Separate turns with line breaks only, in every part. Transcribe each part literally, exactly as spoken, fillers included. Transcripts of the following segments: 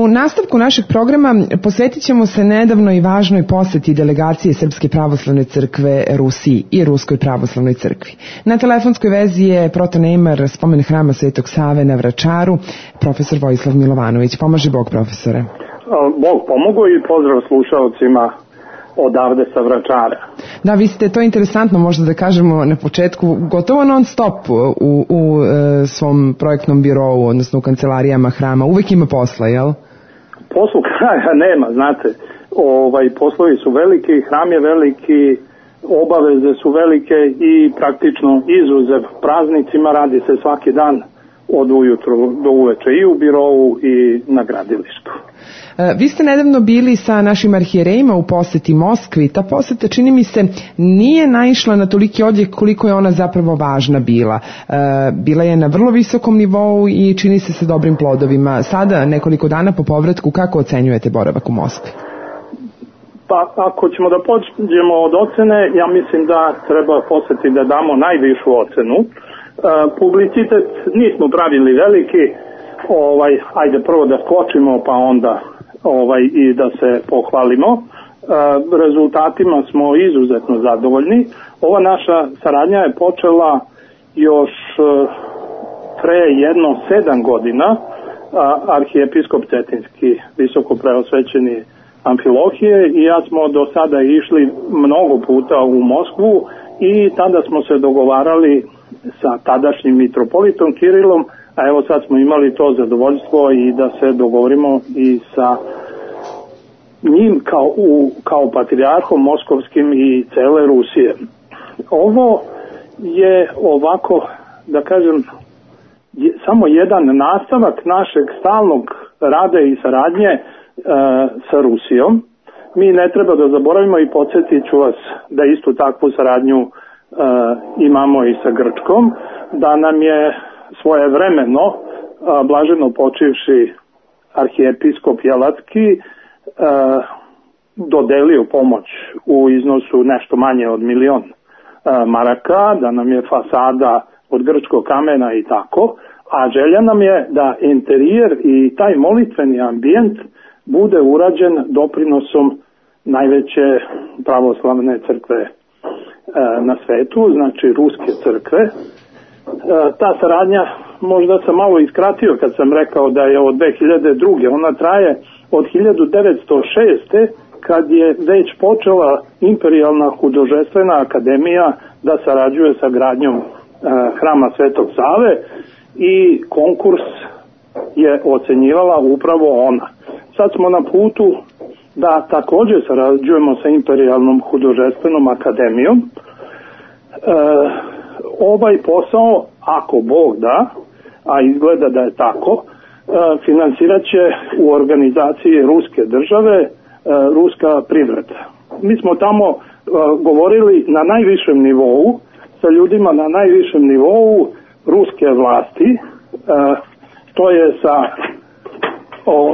nastavku našeg programa posvetit ćemo se nedavno i važnoj poseti delegacije Srpske pravoslavne crkve Rusiji i Ruskoj pravoslavnoj crkvi. Na telefonskoj vezi je protonemar spomen hrama Svetog Save na Vračaru, profesor Vojislav Milovanović. Pomaže Bog, profesore.
Bog pomogu i pozdrav slušalcima odavde sa Vračara.
Da, vi ste, to je interesantno možda da kažemo na početku, gotovo non stop u, u e, svom projektnom birovu, odnosno u kancelarijama hrama. Uvek ima posla, jel?
Poslu kraja nema, znate. Ovaj, poslovi su veliki, hram je veliki, obaveze su velike i praktično izuzev praznicima radi se svaki dan od ujutru do uveče i u birovu i na gradilištu.
Vi ste nedavno bili sa našim arhijerejima u poseti Moskvi. Ta poseta, čini mi se, nije naišla na toliki odjek koliko je ona zapravo važna bila. Bila je na vrlo visokom nivou i čini se sa dobrim plodovima. Sada, nekoliko dana po povratku, kako ocenjujete boravak u Moskvi?
Pa, ako ćemo da pođemo od ocene, ja mislim da treba poseti da damo najvišu ocenu. E, publicitet nismo pravili veliki, ovaj, ajde prvo da skočimo pa onda ovaj, i da se pohvalimo. E, rezultatima smo izuzetno zadovoljni. Ova naša saradnja je počela još e, pre jedno sedam godina. A, arhijepiskop Cetinski, visoko preosvećeni Amfilohije, i ja smo do sada išli mnogo puta u Moskvu i tada smo se dogovarali sa tadašnjim mitropolitom Kirilom, a evo sad smo imali to zadovoljstvo i da se dogovorimo i sa njim kao, u, kao patrijarhom moskovskim i cele Rusije. Ovo je ovako, da kažem, je samo jedan nastavak našeg stalnog rada i saradnje e, sa Rusijom. Mi ne treba da zaboravimo i podsjetit ću vas da istu takvu saradnju e, imamo i sa Grčkom, da nam je svojevremeno e, blaženo počivši arhijepiskop Jelatski e, dodelio pomoć u iznosu nešto manje od milion e, maraka, da nam je fasada od grčkog kamena i tako, a želja nam je da interijer i taj molitveni ambijent bude urađen doprinosom najveće pravoslavne crkve e, na svetu, znači Ruske crkve. E, ta saradnja, možda sam malo iskratio kad sam rekao da je od dve hiljade druge. Ona traje od hiljadu devetsto šeste. kad je već počela Imperijalna hudožestvena akademija da sarađuje sa gradnjom e, hrama Svetog Save i konkurs je ocenjivala upravo ona. Sad smo na putu da također sarađujemo sa Imperijalnom hudožestvenom akademijom. E, ovaj posao, ako Bog da, a izgleda da je tako, e, financirat će u organizaciji Ruske države e, Ruska privreda. Mi smo tamo e, govorili na najvišem nivou, sa ljudima na najvišem nivou ruske vlasti, e, to je sa o,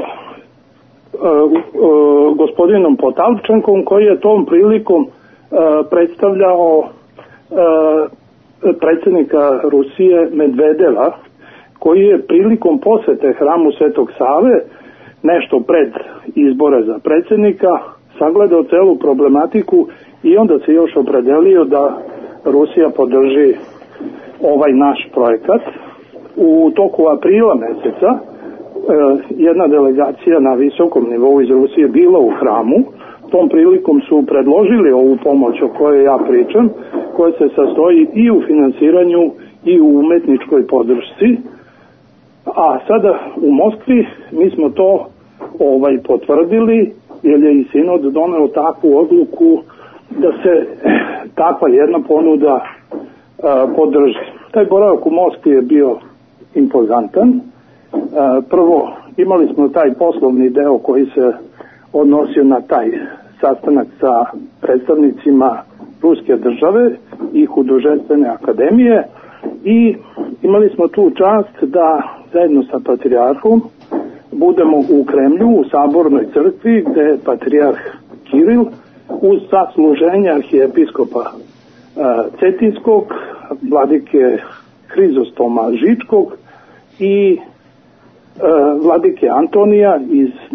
gospodinom Potalčenkom, koji je tom prilikom e, predstavljao e, predsjednika Rusije Medvedeva, koji je prilikom posete hramu Svetog Save nešto pred izbore za predsjednika sagledao celu problematiku i onda se još opredelio da Rusija podrži ovaj naš projekat. U toku aprila meseca jedna delegacija na visokom nivou iz Rusije bila u hramu. Tom prilikom su predložili ovu pomoć o kojoj ja pričam, koja se sastoji i u finansiranju i u umetničkoj podršci. A sada u Moskvi mi smo to ovaj potvrdili, jer je i sinod doneo takvu odluku da se takva jedna ponuda a, podrži. Taj boravak u Moskvi je bio impozantan. Prvo, imali smo taj poslovni deo koji se odnosio na taj sastanak sa predstavnicima Ruske države i Hudožestvene akademije i imali smo tu čast da zajedno sa patrijarhom budemo u Kremlju, u Sabornoj crkvi, gde je patrijarh Kiril uz sasluženje arhijepiskopa Cetinskog, vladike Hrizostoma Žičkog i vladike Antonija iz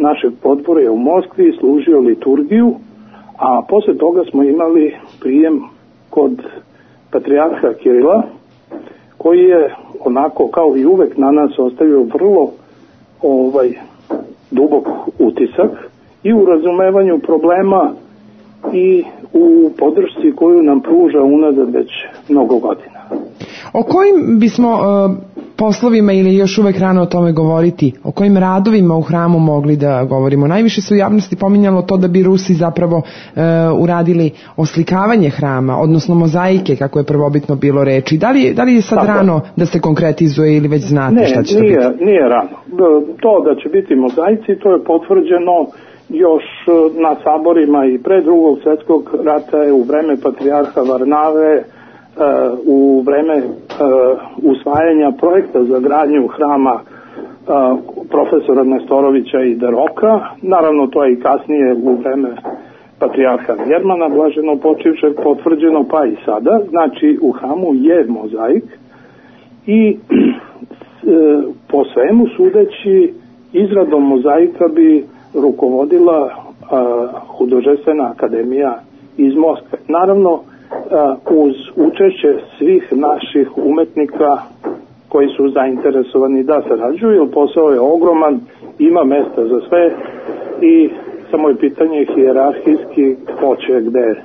našeg podvorja u Moskvi služio liturgiju, a posle toga smo imali prijem kod patrijarha Kirila, koji je onako kao i uvek na nas ostavio vrlo ovaj dubok utisak i u razumevanju problema i u podršci koju nam pruža unazad već mnogo godina.
O kojim bismo uh, poslovima ili još uvek rano o tome govoriti, o kojim radovima u hramu mogli da govorimo? Najviše se u javnosti pominjalo to da bi Rusi zapravo uh, uradili oslikavanje hrama, odnosno mozaike, kako je prvobitno bilo reči. Da li, da li je sad Tako. rano da se konkretizuje ili već znate
ne,
šta će to
nije,
biti?
Nije rano. To da će biti mozaici, to je potvrđeno još na saborima i pre drugog svjetskog rata, je u vreme patrijarha Varnave, u vreme usvajanja projekta za gradnju hrama profesora Nestorovića i Deroka. Naravno, to je i kasnije u vreme patrijarha Germana, blaženo počivšeg, potvrđeno pa i sada. Znači, u hramu je mozaik i po svemu sudeći izradom mozaika bi rukovodila Hudožestvena akademija iz Moskve. Naravno, uz učešće svih naših umetnika koji su zainteresovani da sarađuju, jer posao je ogroman, ima mesta za sve i samo je pitanje hijerarhijski ko će gde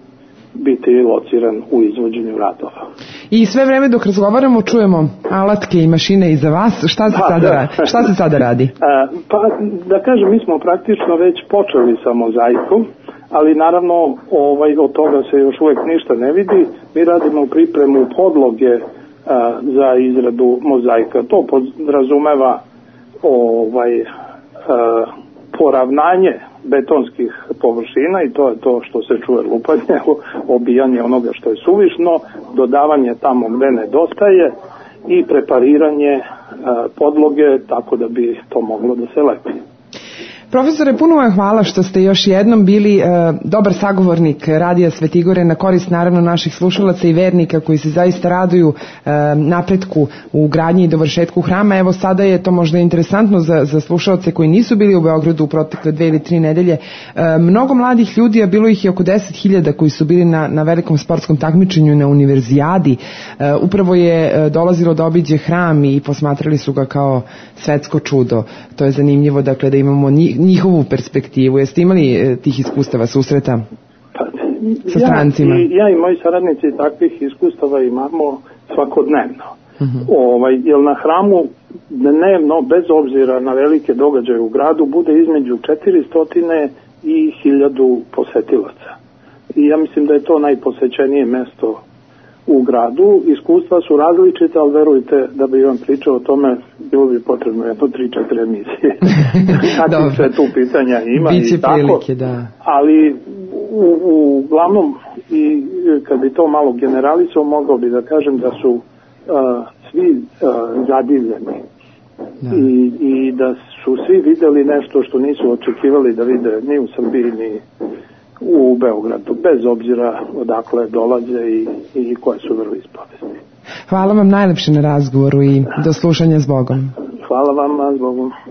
biti lociran u izvođenju radova.
I sve vreme dok razgovaramo čujemo alatke i mašine iza vas. Šta se, sada, radi? Šta se sada radi?
Pa da kažem, mi smo praktično već počeli sa mozaikom, ali naravno ovaj, od toga se još uvijek ništa ne vidi. Mi radimo pripremu podloge a, za izradu mozaika. To podrazumeva ovaj, a, poravnanje betonskih površina i to je to što se čuje lupanje, obijanje onoga što je suvišno, dodavanje tamo gde nedostaje i prepariranje a, podloge tako da bi to moglo da se lepi.
Profesore, puno vam hvala što ste još jednom bili e, dobar sagovornik Radija Svetigore na korist naravno naših slušalaca i vernika koji se zaista raduju e, napretku u gradnji i dovršetku hrama. Evo sada je to možda interesantno za, za slušalce koji nisu bili u Beogradu u protekle dve ili tri nedelje. E, mnogo mladih ljudi, a bilo ih je oko deset hiljada koji su bili na, na velikom sportskom takmičenju na univerzijadi. E, upravo je e, dolazilo da obiđe hram i posmatrali su ga kao svetsko čudo. To je zanimljivo, dakle, da imamo njih njihovu perspektivu. Jeste imali tih iskustava susreta
pa,
sa strancima?
Ja i, ja i moji saradnici takvih iskustava imamo svakodnevno. Uh-huh. Ovaj, jer na hramu dnevno, bez obzira na velike događaje u gradu, bude između četiristo i hiljadu posetilaca. I ja mislim da je to najposećenije mesto u gradu. Iskustva su različite, ali verujte da bi vam pričao o tome, bilo bi potrebno jedno tri četiri emisije. Kakvih sve tu pitanja ima
Biće
i tako.
Prilike, da.
Ali u, u glavnom, i kad bi to malo generalisao, mogao bi da kažem da su uh, svi uh, zadivljeni. Da. I, i da su svi videli nešto što nisu očekivali da vide ni u Srbiji, ni u Beogradu, bez obzira odakle dolaze i, i koje su veroispovesti.
Hvala vam najlepše na razgovoru i do slušanja s Bogom.
Hvala vam, s Bogom.